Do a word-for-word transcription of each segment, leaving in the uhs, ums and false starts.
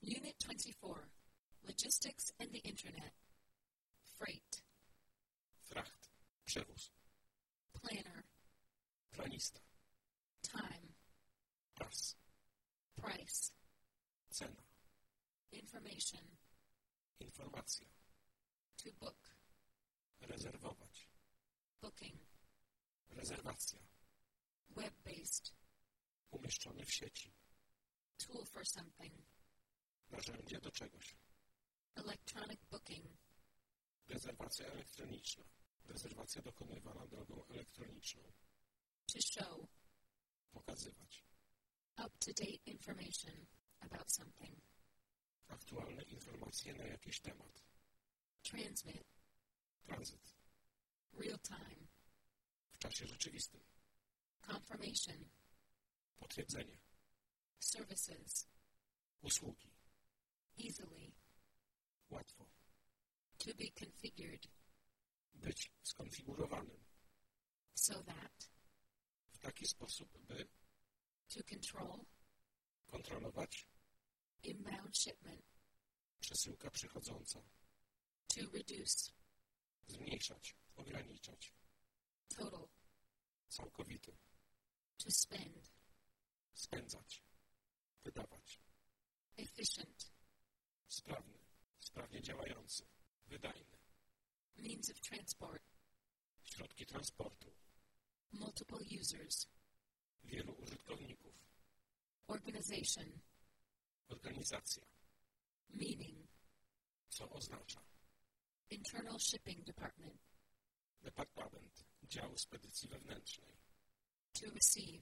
Unit twenty-four, Logistics and the Internet. Freight. Fracht, przewóz, Planner. planista, Time. czas, Price. cena, Information. informacja, To book. rezerwować, Booking. rezerwacja, Web-based. umieszczony w sieci, Tool for something. narzędzie do czegoś, Electronic booking. rezerwacja elektroniczna, rezerwacja dokonywana drogą elektroniczną, To show. pokazywać, Up-to-date information about something. aktualne informacje na jakiś temat, Transmit. tranzyt, Real time. w czasie rzeczywistym, Confirmation. potwierdzenie, Services. usługi, Easily. łatwo, To be configured. być skonfigurowanym, So that. w taki sposób, by To control. kontrolować Inbound shipment. przesyłka przychodząca, To reduce. zmniejszać, ograniczać, Total. całkowity, To spend. spędzać, wydawać, Efficient. sprawny, sprawnie działający, wydajny, Means of transport. środki transportu, Multiple users. wielu użytkowników, Organization. organizacja, Meaning. co oznacza, Internal shipping department. departament, dział spedycji wewnętrznej, To receive.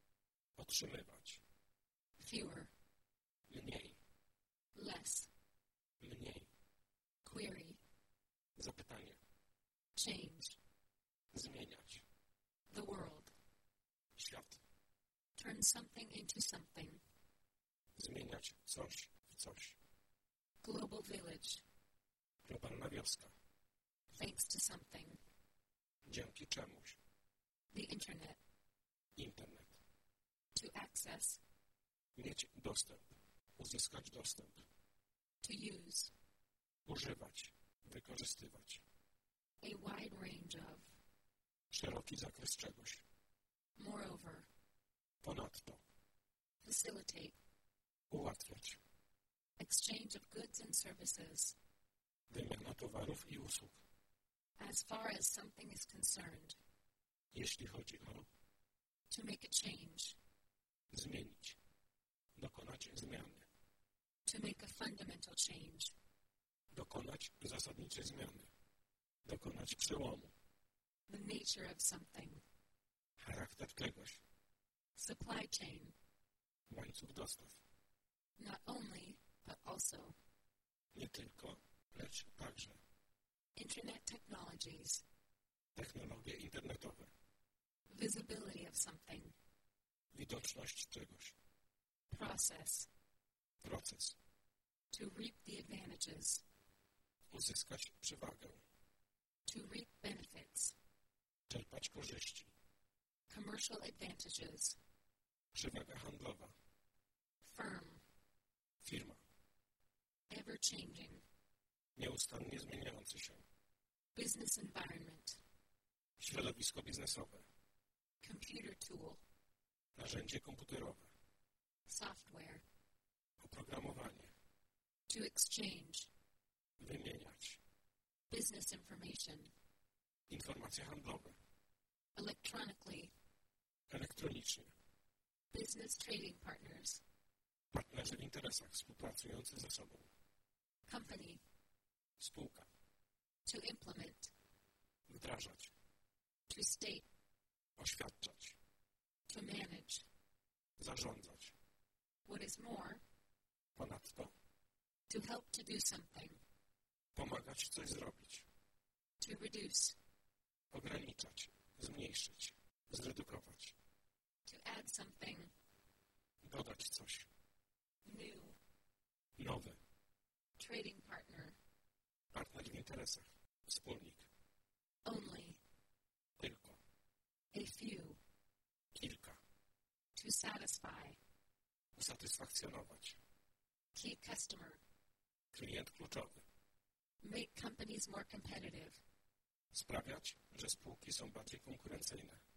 otrzymywać, Fewer. mniej, Less. mniej, Query. zapytanie, Change. zmieniać, The world. świat, Turn something into something. zmieniać coś w coś, Global village. globalna wioska, Thanks to something. dzięki czemuś, The internet. internet, To access. mieć dostęp, uzyskać dostęp, To use. używać, wykorzystywać, A wide range of. szeroki zakres czegoś, Moreover. ponadto, Facilitate. ułatwiać, Exchange of goods and services. wymiana towarów i usług, As far as something is concerned. jeśli chodzi o To make a change. zmienić, dokonać zmiany, To make a fundamental change. dokonać zasadniczej zmiany, dokonać przełomu, The nature of something. charakter czegoś, Supply chain. łańcuch dostaw, Not only, but also. nie tylko, lecz także, Internet technologies. technologie internetowe, Visibility of something. widoczność czegoś, Process. proces, To reap the advantages. uzyskać przewagę, To reap benefits. czerpać korzyści, Commercial advantages. przewaga handlowa, Firm. firma, Ever changing. nieustannie zmieniający się, Business environment. środowisko biznesowe, Computer tool. narzędzie komputerowe, Software. oprogramowanie, To exchange. wymieniać, Business information. informacje handlowe, Electronically. elektronicznie, Business trading partners. partnerzy w interesach współpracujący ze sobą, Company. spółka, To implement. wdrażać, To state. oświadczać, To manage. zarządzać, What is more, ponadto to help to do something. pomagać coś zrobić, To reduce. ograniczać, zmniejszyć, zredukować, To add something. dodać coś, New. nowe, Trading partner. partner w interesach, wspólnik, Only. tylko, A few. kilka, To satisfy. usatysfakcjonować, Key customer. Klient kluczowy. Make companies more competitive. Sprawiać, że spółki są bardziej konkurencyjne.